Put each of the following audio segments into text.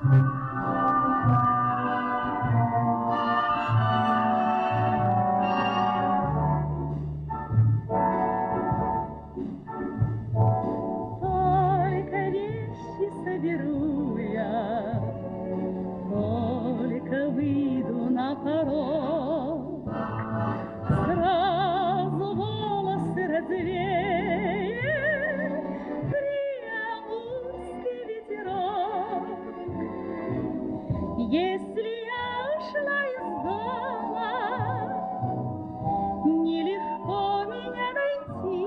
Соберу я, только выйду на порог, сразу волосы развеет приамурский ветерок. Если я ушла из дома, нелегко меня найти.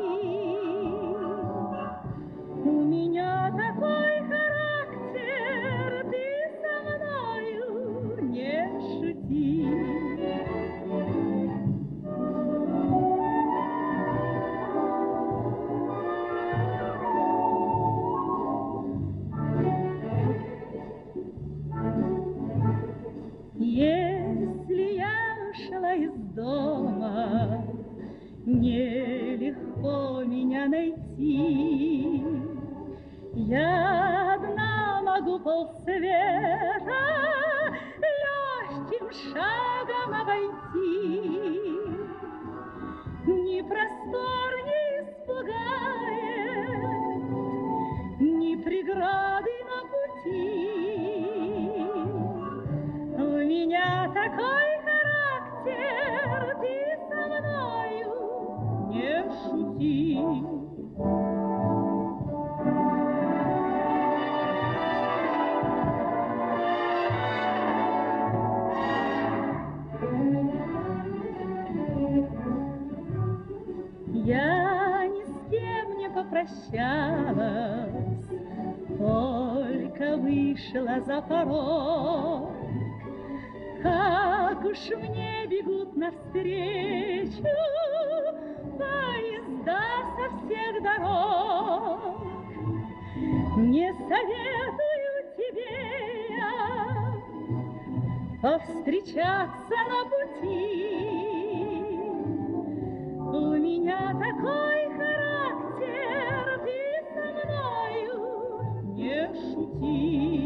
У меня такой ты со мною не шути. Если я ушла из дома, нелегко меня найти. Я одна могу полсвета легким шагом обойти. Ни простор не испугает, ни преграды на пути. У меня такой характер, ты со мною не шути. Я ни с кем не попрощалась, только вышла за порог. Как уж мне бегут навстречу поезда со всех дорог. Не советую тебе я повстречаться на пути. У меня такой характер, ты со мною не шути.